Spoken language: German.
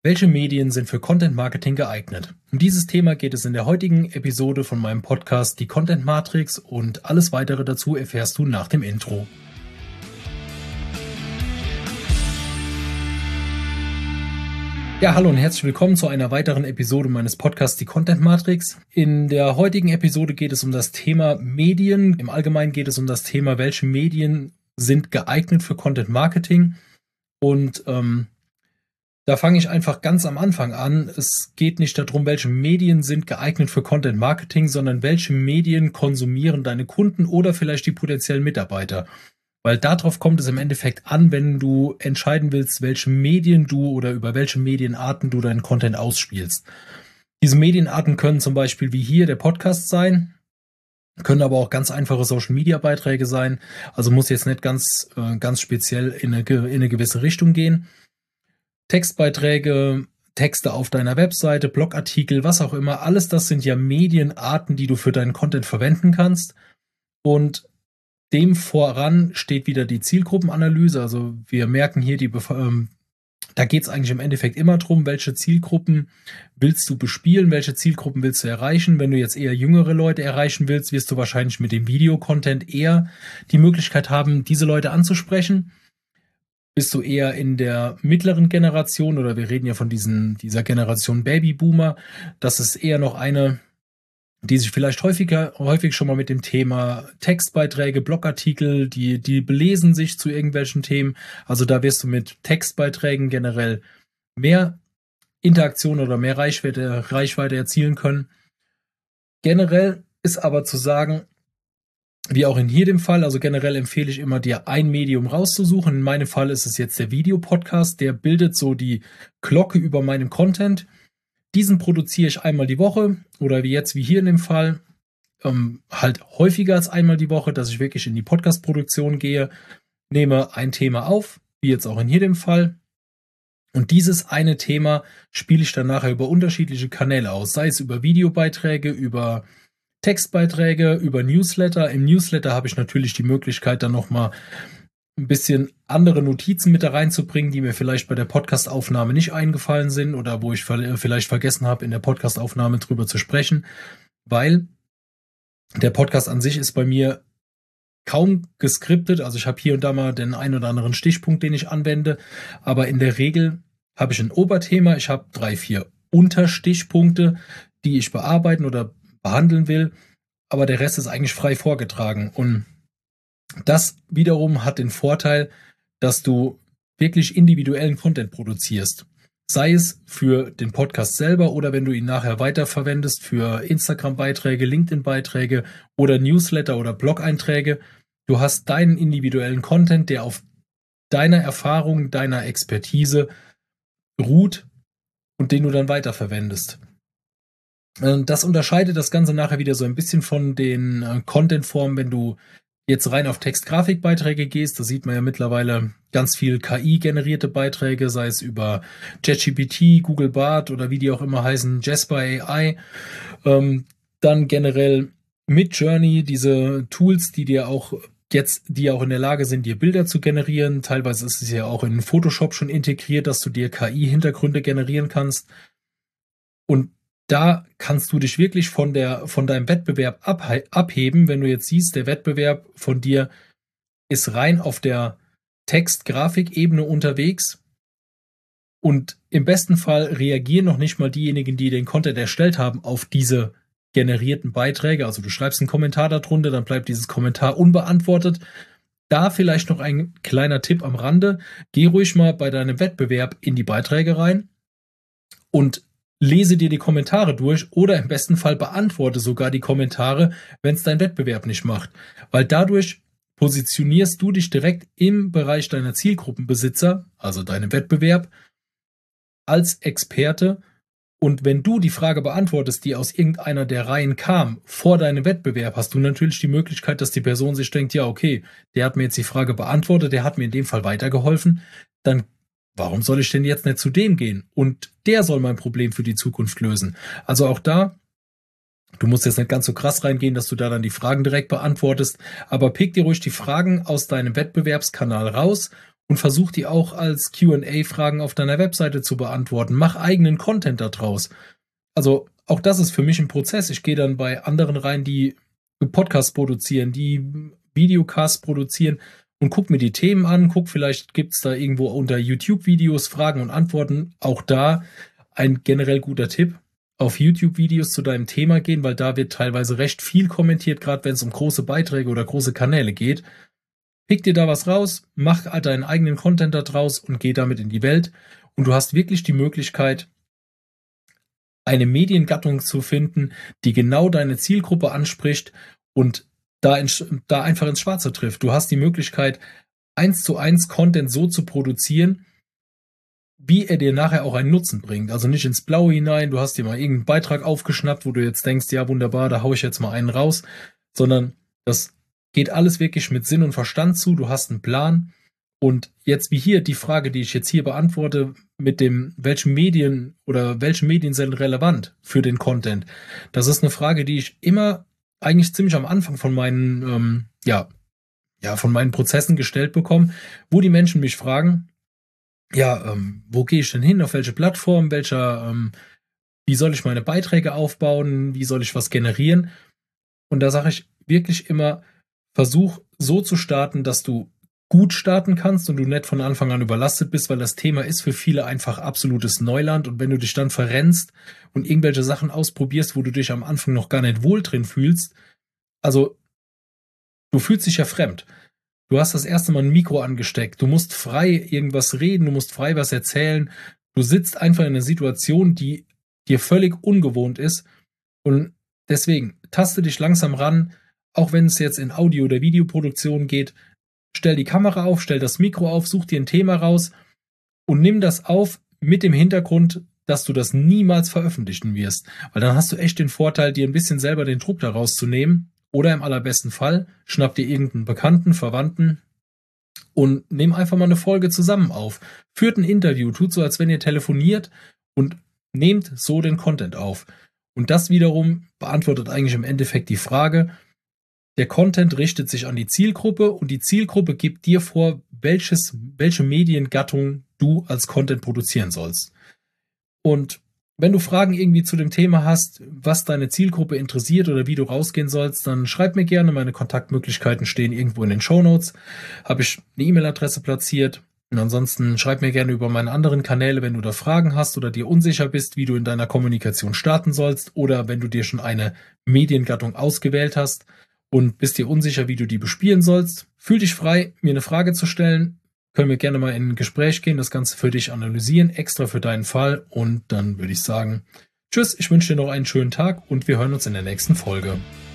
Welche Medien sind für Content Marketing geeignet? Um dieses Thema geht es in der heutigen Episode von meinem Podcast Die Content Matrix und alles weitere dazu erfährst du nach dem Intro. Ja, hallo und herzlich willkommen zu einer weiteren Episode meines Podcasts Die Content Matrix. In der heutigen Episode geht es um das Thema Medien. Im Allgemeinen geht es um das Thema, welche Medien sind geeignet für Content Marketing. Und da fange ich einfach ganz am Anfang an. Es geht nicht darum, welche Medien sind geeignet für Content Marketing, sondern welche Medien konsumieren deine Kunden oder vielleicht die potenziellen Mitarbeiter. Weil darauf kommt es im Endeffekt an, wenn du entscheiden willst, welche Medien du oder über welche Medienarten du deinen Content ausspielst. Diese Medienarten können zum Beispiel wie hier der Podcast sein, können aber auch ganz einfache Social-Media-Beiträge sein. Also muss jetzt nicht ganz speziell in eine gewisse Richtung gehen. Textbeiträge, Texte auf deiner Webseite, Blogartikel, was auch immer, alles das sind ja Medienarten, die du für deinen Content verwenden kannst. Und dem voran steht wieder die Zielgruppenanalyse. Also wir merken hier, da geht es eigentlich im Endeffekt immer darum, welche Zielgruppen willst du bespielen, welche Zielgruppen willst du erreichen. Wenn du jetzt eher jüngere Leute erreichen willst, wirst du wahrscheinlich mit dem Videocontent eher die Möglichkeit haben, diese Leute anzusprechen. Bist du eher in der mittleren Generation, oder wir reden ja von dieser Generation Babyboomer, das ist eher noch eine, die sich vielleicht häufig schon mal mit dem Thema Textbeiträge, Blogartikel, die belesen sich zu irgendwelchen Themen. Also da wirst du mit Textbeiträgen generell mehr Interaktion oder mehr Reichweite erzielen können. Generell ist aber zu sagen, wie auch in jedem Fall, also generell empfehle ich immer, dir ein Medium rauszusuchen. In meinem Fall ist es jetzt der Videopodcast, der bildet so die Glocke über meinem Content. Diesen produziere ich einmal die Woche oder wie hier in dem Fall, halt häufiger als einmal die Woche, dass ich wirklich in die Podcast-Produktion gehe, nehme ein Thema auf, wie jetzt auch in jedem Fall. Und dieses eine Thema spiele ich dann nachher über unterschiedliche Kanäle aus, sei es über Videobeiträge, über Textbeiträge, über Newsletter. Im Newsletter habe ich natürlich die Möglichkeit, dann nochmal ein bisschen andere Notizen mit da reinzubringen, die mir vielleicht bei der Podcastaufnahme nicht eingefallen sind oder wo ich vielleicht vergessen habe, in der Podcastaufnahme drüber zu sprechen, weil der Podcast an sich ist bei mir kaum geskriptet. Also ich habe hier und da mal den ein oder anderen Stichpunkt, den ich anwende, aber in der Regel habe ich ein Oberthema, ich habe 3-4 Unterstichpunkte, die ich bearbeiten oder behandeln will, aber der Rest ist eigentlich frei vorgetragen. Und das wiederum hat den Vorteil, dass du wirklich individuellen Content produzierst. Sei es für den Podcast selber oder wenn du ihn nachher weiterverwendest für Instagram-Beiträge, LinkedIn-Beiträge oder Newsletter oder Blog-Einträge. Du hast deinen individuellen Content, der auf deiner Erfahrung, deiner Expertise ruht und den du dann weiterverwendest. Das unterscheidet das Ganze nachher wieder so ein bisschen von den Content-Formen, wenn du jetzt rein auf Text-Grafik-Beiträge gehst. Da sieht man ja mittlerweile ganz viel KI-generierte Beiträge, sei es über ChatGPT, Google Bard oder wie die auch immer heißen, Jasper AI. Dann generell Midjourney, diese Tools, die auch in der Lage sind, dir Bilder zu generieren. Teilweise ist es ja auch in Photoshop schon integriert, dass du dir KI-Hintergründe generieren kannst. Und da kannst du dich wirklich von deinem Wettbewerb abheben, wenn du jetzt siehst, der Wettbewerb von dir ist rein auf der Text-Grafik-Ebene unterwegs und im besten Fall reagieren noch nicht mal diejenigen, die den Content erstellt haben, auf diese generierten Beiträge. Also du schreibst einen Kommentar darunter, dann bleibt dieses Kommentar unbeantwortet. Da vielleicht noch ein kleiner Tipp am Rande. Geh ruhig mal bei deinem Wettbewerb in die Beiträge rein und lese dir die Kommentare durch oder im besten Fall beantworte sogar die Kommentare, wenn es dein Wettbewerb nicht macht. Weil dadurch positionierst du dich direkt im Bereich deiner Zielgruppenbesitzer, also deinem Wettbewerb, als Experte. Und wenn du die Frage beantwortest, die aus irgendeiner der Reihen kam, vor deinem Wettbewerb, hast du natürlich die Möglichkeit, dass die Person sich denkt, ja okay, der hat mir jetzt die Frage beantwortet, der hat mir in dem Fall weitergeholfen, dann warum soll ich denn jetzt nicht zu dem gehen? Und der soll mein Problem für die Zukunft lösen. Also auch da, du musst jetzt nicht ganz so krass reingehen, dass du da dann die Fragen direkt beantwortest, aber pick dir ruhig die Fragen aus deinem Wettbewerbskanal raus und versuch die auch als Q&A-Fragen auf deiner Webseite zu beantworten. Mach eigenen Content daraus. Also auch das ist für mich ein Prozess. Ich gehe dann bei anderen rein, die Podcasts produzieren, die Videocasts produzieren und guck mir die Themen an. Guck, vielleicht gibt's da irgendwo unter YouTube-Videos Fragen und Antworten. Auch da ein generell guter Tipp. Auf YouTube-Videos zu deinem Thema gehen, weil da wird teilweise recht viel kommentiert, gerade wenn es um große Beiträge oder große Kanäle geht. Pick dir da was raus, mach deinen eigenen Content da draus und geh damit in die Welt. Und du hast wirklich die Möglichkeit, eine Mediengattung zu finden, die genau deine Zielgruppe anspricht und da einfach ins Schwarze trifft. Du hast die Möglichkeit, 1:1 Content so zu produzieren, wie er dir nachher auch einen Nutzen bringt. Also nicht ins Blaue hinein, du hast dir mal irgendeinen Beitrag aufgeschnappt, wo du jetzt denkst, ja wunderbar, da haue ich jetzt mal einen raus, sondern das geht alles wirklich mit Sinn und Verstand zu, du hast einen Plan. Und jetzt wie hier die Frage, die ich jetzt hier beantworte, mit dem, welche Medien sind relevant für den Content, das ist eine Frage, die ich immer eigentlich ziemlich am Anfang von meinen, von meinen Prozessen gestellt bekomme, wo die Menschen mich fragen, wo gehe ich denn hin, auf welche Plattform, wie soll ich meine Beiträge aufbauen, wie soll ich was generieren? Und da sage ich wirklich immer, versuch so zu starten, dass du gut starten kannst und du nicht von Anfang an überlastet bist, weil das Thema ist für viele einfach absolutes Neuland und wenn du dich dann verrennst und irgendwelche Sachen ausprobierst, wo du dich am Anfang noch gar nicht wohl drin fühlst, also du fühlst dich ja fremd. Du hast das erste Mal ein Mikro angesteckt, du musst frei irgendwas reden, du musst frei was erzählen, du sitzt einfach in einer Situation, die dir völlig ungewohnt ist und deswegen taste dich langsam ran, auch wenn es jetzt in Audio- oder Videoproduktion geht, stell die Kamera auf, stell das Mikro auf, such dir ein Thema raus und nimm das auf mit dem Hintergrund, dass du das niemals veröffentlichen wirst. Weil dann hast du echt den Vorteil, dir ein bisschen selber den Druck daraus zu nehmen. Oder im allerbesten Fall, schnapp dir irgendeinen Bekannten, Verwandten und nimm einfach mal eine Folge zusammen auf. Führt ein Interview, tut so, als wenn ihr telefoniert und nehmt so den Content auf. Und das wiederum beantwortet eigentlich im Endeffekt die Frage, der Content richtet sich an die Zielgruppe und die Zielgruppe gibt dir vor, welche Mediengattung du als Content produzieren sollst. Und wenn du Fragen irgendwie zu dem Thema hast, was deine Zielgruppe interessiert oder wie du rausgehen sollst, dann schreib mir gerne. Meine Kontaktmöglichkeiten stehen irgendwo in den Shownotes. Habe ich eine E-Mail-Adresse platziert. Und ansonsten schreib mir gerne über meine anderen Kanäle, wenn du da Fragen hast oder dir unsicher bist, wie du in deiner Kommunikation starten sollst oder wenn du dir schon eine Mediengattung ausgewählt hast und bist dir unsicher, wie du die bespielen sollst. Fühl dich frei, mir eine Frage zu stellen. Können wir gerne mal in ein Gespräch gehen, das Ganze für dich analysieren, extra für deinen Fall. Und dann würde ich sagen, tschüss, ich wünsche dir noch einen schönen Tag und wir hören uns in der nächsten Folge.